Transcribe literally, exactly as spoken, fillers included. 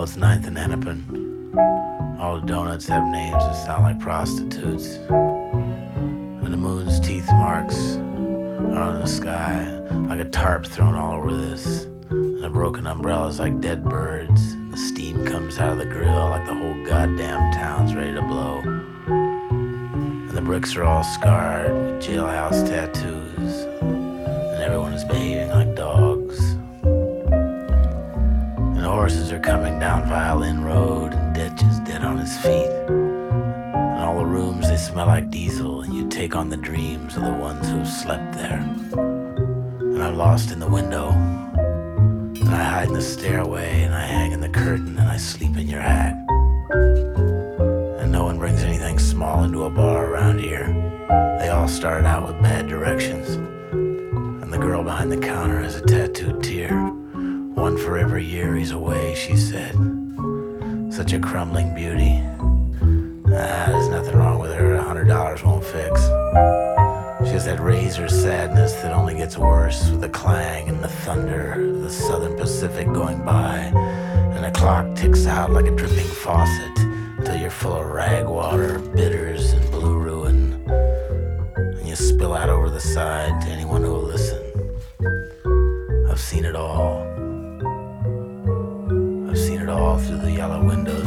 it's ninth and Hennepin. All the donuts have names that sound like prostitutes. And the moon's teeth marks are on the sky like a tarp thrown all over this. And the broken umbrellas like dead birds. And the steam comes out of the grill like the whole goddamn town's ready to blow. And the bricks are all scarred with jailhouse tattoos. And everyone is behaving like dogs. And the horses are coming down Violin Road, and Ditch is dead on his feet. And all the rooms, they smell like diesel, and you take on the dreams of the ones who've slept there. And I'm lost in the window, and I hide in the stairway, and I hang in the curtain, and I sleep in your hat. And no one brings anything small into a bar around here. They all start out with bad directions. And the girl behind the counter has a tattooed tear. One for every year he's away, she said. Such a crumbling beauty. Ah, there's nothing wrong with her. A hundred dollars won't fix. She has that razor sadness that only gets worse with the clang and the thunder of the Southern Pacific going by. And the clock ticks out like a dripping faucet till you're full of rag water, bitters, and blue ruin. And you spill out over the side to anyone who will listen. I've seen it all. I've seen it all through the yellow windows